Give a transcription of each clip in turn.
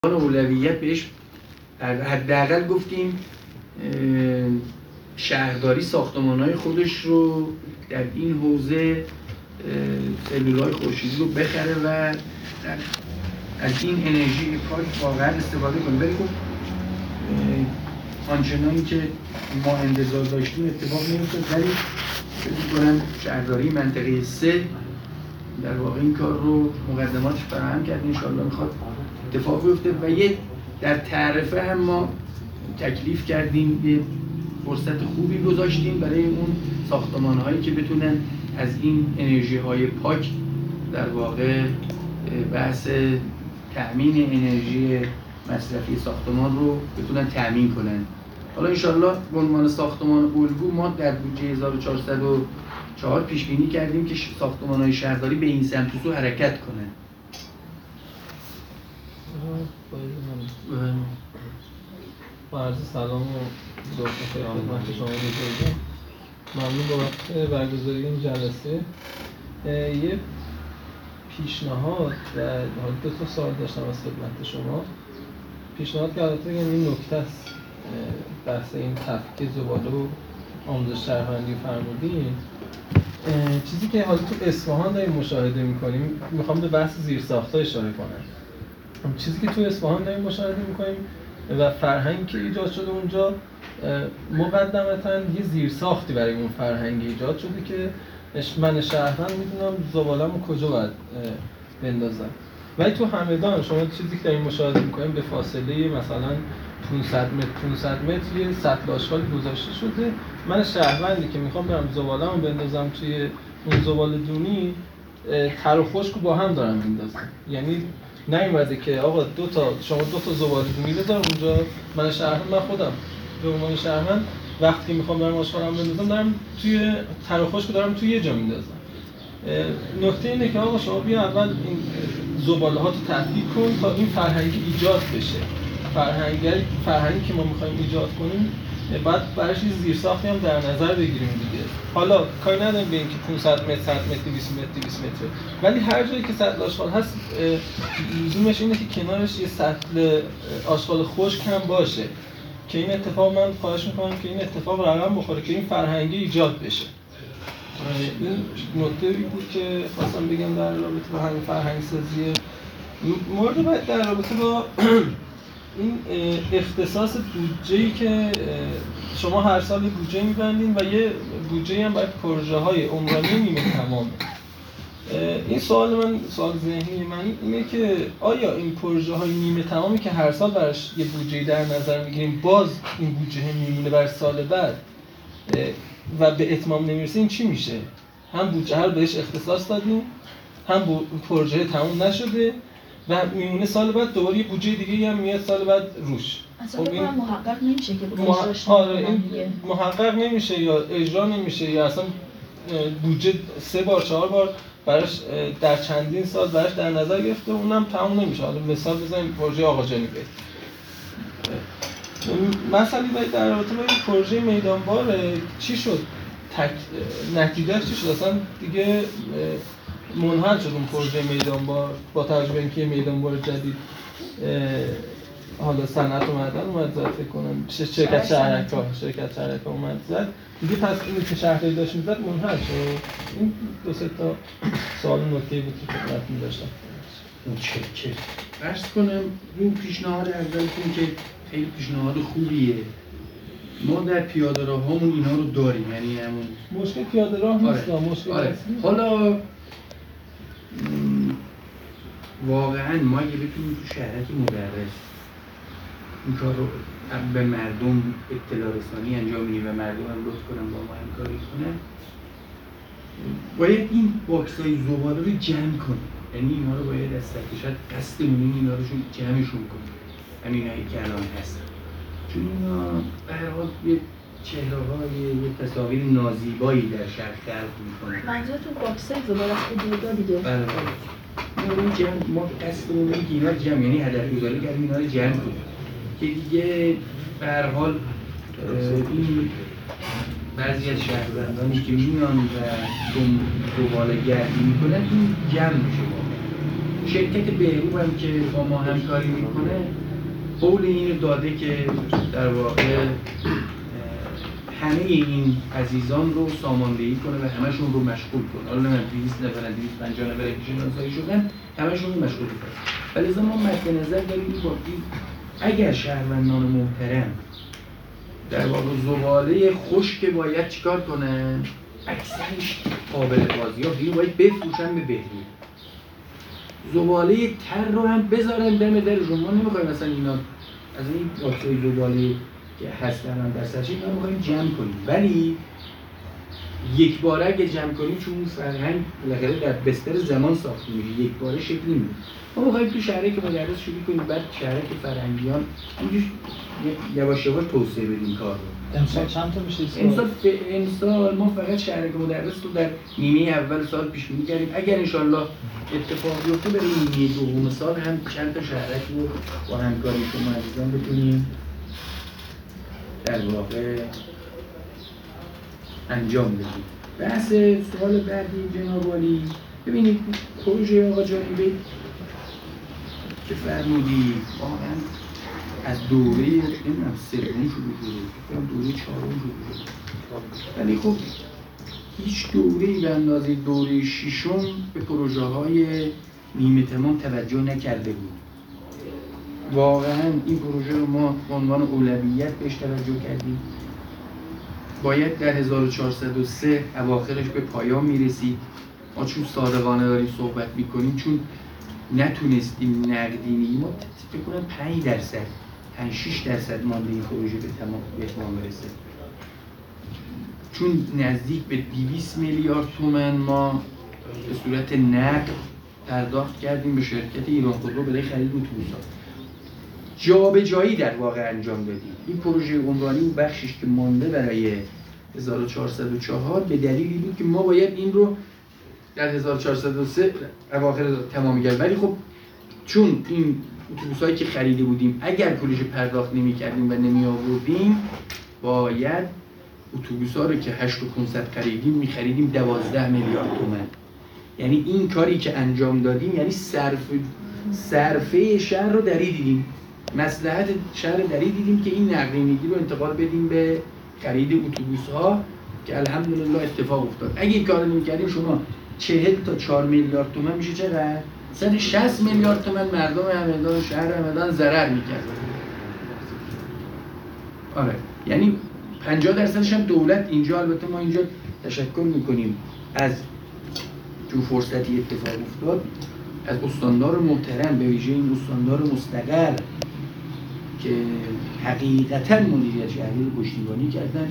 اولویت بهش حداقل گفتیم شهرداری ساختمان‌های خودش رو در این حوزه سلولای خورشیدی رو بخره و از این انرژی پاک واقعا استفاده کنه. ولی خب آنچنانی که ما انتظار داشتیم اتفاق نمی‌افتاد. ولی فکر می‌کنم شهرداری منطقه 3 در واقع این کار رو مقدماتش فراهم کرد، ان شاءالله میخواد اتفاق بیفته. و یه در تعرفه هم ما تکلیف کردیم، یه فرصت خوبی گذاشتیم برای اون ساختمان‌هایی که بتونن از این انرژی‌های پاک در واقع بحث تأمین انرژی مصرفی ساختمان رو بتونن تأمین کنن. حالا انشالله به عنوان ساختمان الگو ما در بودجه 1404 پیش بینی کردیم که ساختمان‌های شهرداری به این سمت و سو حرکت کنن. با عرض سلام و خدمت شما بزرگم. ممنون بابت برگزاری این جلسه. یه پیشنهاد و دو تا سوال داشتم از خدمت شما. پیشنهاد که البته این نکته است، بحث این تفکیک زباله و آموزش شهروندی فرمودین. چیزی که حالا تو اصفهان داریم مشاهده می‌کنیم، می‌خوام به بحث زیرساخت‌ها اشاره کنم. چیزی که تو اصفهان داریم مشاهده می‌کنیم و فرهنگی که ایجاد شده اونجا، مقدمتاً یه زیرساختی برای اون فرهنگ ایجاد شده که من شهروند میدونم زباله‌مو کجا باید بندازم. ولی تو همدان شما چیزی که داریم مشاهده می‌کنیم به فاصله مثلا 500 متر یه سطل آشغال گذاشته شده. من شهروندی که میخوام برم زباله‌مو بندازم توی اون زباله‌دونی، تر و خشک رو با هم دارم میندازم. یعنی نیومده که آقا شما دو تا زباله‌دونی بذار اونجا، من شهروند، من خودم به عنوان شهروند وقتی که میخوام برم آشغالم بندازم دارم توی تر و خشک رو دارم توی یه جا میندازم. نکته اینه که آقا شما بیا اول این زباله‌ها رو تفکیک کن تا این فرهنگ ایجاد بشه. فرهنگی که ما می‌خوایم ایجاد کنیم بعد براش زیرساختی هم در نظر بگیریم دیگه. حالا کاری نداریم به اینکه 500 متر، 100 متر، 200 متر، ولی هر جایی که سطل آشغال هست لزومش اینه که کنارش یه سطل آشغال خشک هم باشه که این اتفاق، من خواهش می‌کنم که این اتفاق رقم بخوره که این فرهنگی ایجاد بشه. این نکته بود که خواستم بگم در رابطه با همین فرهنگ سازی. مورد بعد در رابطه با این اختصاص بودجه‌ای که شما هر سال بودجه می‌بندین و یه بودجه هم برای پروژه‌های عمرانی نیمه تمامه. این سوال ذهنی من اینه که آیا این پروژه‌های نیمه تمامی که هر سال براش یه بودجه در نظر می‌گیریم، باز این بودجه میمونه برای سال بعد و به اتمام نمیرسه، این چی میشه؟ هم بودجه رو بهش اختصاص دادیم، هم پروژه تموم نشده و میمونه سال بعد دوباره یه بودجه دیگه هم میاد سال بعد روش. اصلا این محقق نمیشه که این محقق نمیشه یا اجرا نمیشه یا اصلا بودجه 3 بار 4 بار براش در چندین سال براش در نظر گرفته اونم تموم نمیشه. حالا مثال بزنیم پروژه آقاجانی بید. مسئله باید در رابطه با این پروژه میدانبار چی شد؟ نتیجهش چی شد؟ اصلا دیگه منحل شد اون پروژه میدانبار با توجه به اینکه میدانبار جدید حالا صنعت و معدن اومد زد، فکر کنم شرکت شهرک اومد زد دیگه. پس اینی که شهرداری داشت میزد منحل شد. این 2-3 تا سوال نکته بود که خدمتتون داشتم. متشکرم. عرض کنم این پیشنهاد اولتون که خیلی پیشنهاد خوبیه. ما در پیاده راه‌هامون اینا رو داریم، یعنی همون مشکل پیاده راه نیست، مشکل اصلی. حالا واقعا ما اگه بتونیم تو شهرک مدرس این کار رو به مردم اطلاع رسانی انجام بدیم و مردم هم لطف کنن با ما همکاری کنن، باید این باکس‌های زباله رو جمع کنیم. یعنی اینا رو باید از شاید قصدمون اینا رو جمعشون کنیم، همینایی که الان هست، چون اینا به هر حال یه چهره‌های یه تصاویر نازیبایی در شهر خلق می‌کنن. منظورتون باکس‌های زباله است که دیگه؟ بله. ما قصدمون اینه که اینا رو جمع، یعنی هدف‌گذاری کردیم اینا رو جمع کنیم که دیگه به هر حال این بعضی از شهروندانی که میان و زباله گردی میکنن این جمع میشه. شرکت بهروب هم که با ما همکاری میکنه قول اینو داده که در واقع همه این عزیزان رو ساماندهی کنه و همشون رو مشغول کنه. حالا من 200 نفر 250 نفر که شناسایی شدن همشون رو مشغول کنه. ولی لذا ما مد نظر داریم اگر شهروندان محترم در واقع زباله خشک باید چیکار کنن؟ اکثرش قابل بازیابی رو باید بفروشن به بهروب. زباله تر رو هم بذارن دم درشون. ما نمیخوایم مثلا اینا از این باکسای زباله که هستن هم در سرچین ما میخوایم جمع کنیم، ولی یک باره اگه جمع کنیم چون اون فرهنگ بالاخره در بستر زمان ساخته میشه، یک باره شکل نمیده. ما میخوایم تو شهری که مدرس شروع کنیم، بعد شهری که فرهنگیان همینجور یواش یواش توسعه بدیم کار رو. امسال چند تا میشه؟ امسال ما فقط شهری که مدرس رو در نیمه اول سال پیش بینی کردیم. اگر انشالله اتفاق بیفته برای نیمه دوم سال هم چند تا شهرک رو با همکاری شما عزیزان بتونیم در واقع انجام بدیم. بحث سوال بعدی جناب والی، ببینید پروژه آقا جانبی که فرمودی واقعا از دوره سوم شروع شده، دوره چهارم شروع شده، ولی خب هیچ دوره‌ای به اندازه دوره ششم به پروژه های نیمه تمام توجه نکرده بود. واقعا این پروژه رو ما به عنوان اولویت بهش توجه کردیم. باید در 1403 اواخرش به پایان میرسید. ما چون صادقانه داریم صحبت میکنیم، چون نتونستیم نقدینگی ما فکر کنم 5-6% مانده این پروژه به تمام برسه. چون نزدیک به 200 میلیارد تومان ما به صورت نقد پرداخت کردیم به شرکت ایران خودرو برای خرید اتوبوس‌ها. جابجایی در واقع انجام دادیم. این پروژه عمرانی و بخشش که مانده برای 1404 به دلیلی بود که ما باید این رو در 1403 اواخر تمام کرد. ولی خب چون این اتوبوس‌هایی که خریده بودیم اگر پولش پرداخت نمی‌کردیم و نمی‌آوردیم، باید اتوبوس‌ها رو که 8500 خریدیم می‌خریدیم 12 میلیارد تومان. یعنی این کاری که انجام دادیم یعنی صرفه شهر رو دری دیدیم، مصلحت شهر دری دیدیم که این نقدینگی رو انتقال بدیم به خرید اتوبوس‌ها که الحمدلله اتفاق افتاد. اگه این کارو نمی‌کردیم شما 40 تا 4 میلیارد تومان میشه چقدر؟ 160 میلیارد تومان مردم همدان شهر همدان ضرر می‌کردن. آره، یعنی 50% هم دولت اینجا، البته ما اینجا تشکر می‌کنیم از چون فرصتی اتفاق افتاد از استاندار محترم، به ویژه این استاندار مستقل که حقیقتاً مدیریت شهری رو پشتیبانی کردن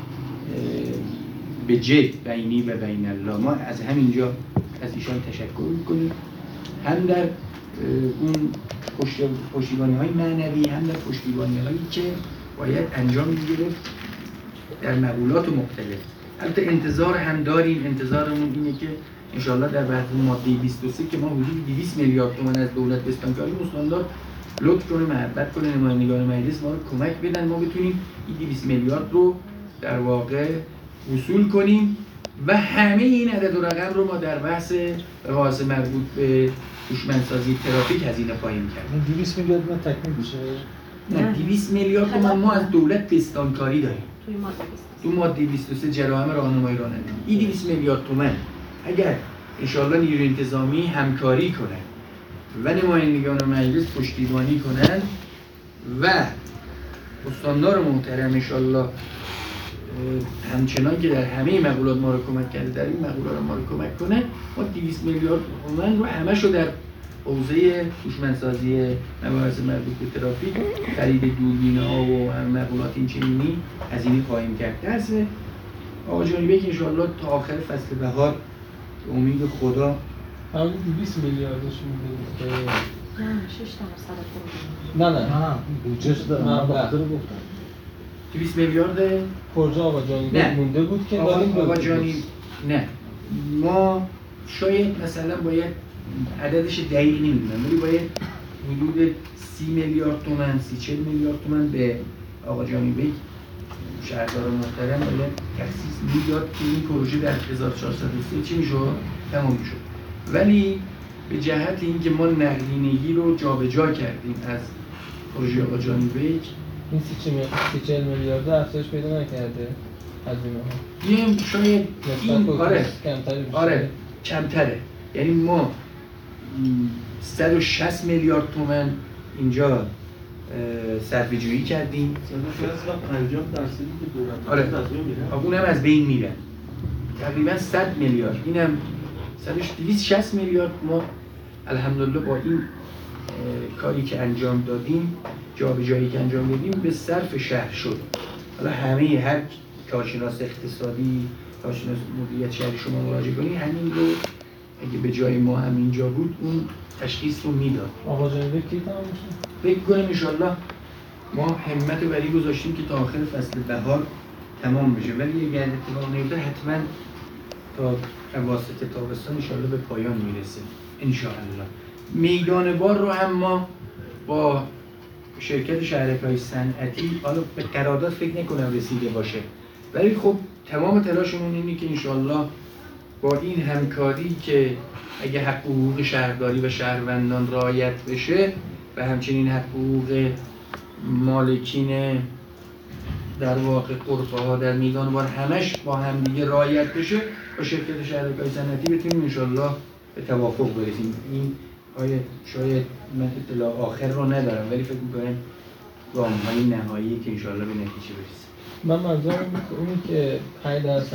به جد بینی و بین الله. ما از همینجا از ایشان تشکر میکنیم، هم در اون پشتیبانی های معنوی، هم در پشتیبانی هایی که باید انجام میگرفت در مقولات مختلف. البته انتظار هم داریم، انتظارمون اینه که انشاءالله در بحث ماده 23 که ما حدود 200 میلیارد تومان از دولت بستانکاری استاندار لطف کنه، محبت کنه، نمایندگان مجلس ما رو کمک بدن، ما بتونیم این 200 میلیارد رو در واقع وصول کنیم و همه این عدد و رقم رو ما در بحث مباحث مربوط به هوشمندسازی ترافیک هزینه خواهیم کرد. 200 میلیارد من تکمیل میشه؟ نه، 200 میلیارد تومان ما از دولت بستانکاری داریم. تو ماده 23 جرائم راهنمایی رانندگی. این 200 میلیارد تومان اگر انشاءالله نیروی انتظامی همکاری کنن و نمایندگان مجلس پشتیبانی کنن و استاندار محترم انشاءالله همچنان که در همه مقولات ما رو کمک کرده در این مقولات ما رو کمک کنه، ما 200 میلیارد تومان رو همش رو در حوزه هوشمندسازی مباحث مربوط به ترافیک، خرید دوربین‌ها و هم مقولات این چنینی هزینه خواهیم کرد. درس آقا جانبی که انشاءالله تا آخر فصل بهار به امید خدا حالا 200 میلیاردش میده. نه بودجهش من بخاطر گفتم 200 میلیارد پروژه آقا جانی مونده بود که آقا جانی نه، ما شاید مثلا باید عددش دقیق نمیدونم ولی باید حدود 30 میلیارد تومان 30-40 میلیارد تومان به آقا جانی بیگ شهردار محترم باید تخصیص میداد که این پروژه در 1403 چی میشد؟ تمام میشد. ولی به جهت اینکه ما نقدینگی رو جابجا کردیم از پروژه آقا جانی بیک. این 30-40 میلیارد افزایش پیدا نکرده هزینه ها. یه شاید این آره کمتره. یعنی ما 160 میلیارد تومان اینجا صرفه‌جویی کردیم. 50% که دولت آره اونم از بین میره. تقریبا 100 میلیارد اینم 260 میلیارد ما الحمدلله با این کاری که انجام دادیم، جابجایی که انجام دادیم به صرف شهر شد. حالا هر کارشناس اقتصادی، کارشناس مدیریت شهری شما مراجعه کنید همین رو اگه به جای ما همینجا بود اون تشخیص رو میداد. آقا جانی کی تمام میشه؟ فکر کنم ان شاءالله ما همت رو بری گذاشتیم که تا آخر فصل بهار تمام بشه، ولی اگر اتفاق نیفته حتما تا اواسط تابستان ان شاءالله به پایان میرسه ان شاءالله. میدان بار رو هم ما با شرکت شهرک‌های صنعتی حالا به قرارداد فکر نکنم رسیده باشه، ولی خب تمام تلاشمون اینه که ان شاءالله با این همکاری که اگه حق حقوق شهرداری و شهروندان رعایت بشه و همچنین حق حقوق مالکین در واقع غرفه‌ها در میدان بار همش با هم دیگه رعایت بشه، با شرکت شهرک‌های صنعتی بتونیم ان شاءالله به توافق برسیم. این شاید من اطلاع آخر رو ندارم ولی فکر می‌کنم گام‌های نهایی که ان شاءالله به نتیجه برسیم. من منظورم اینه که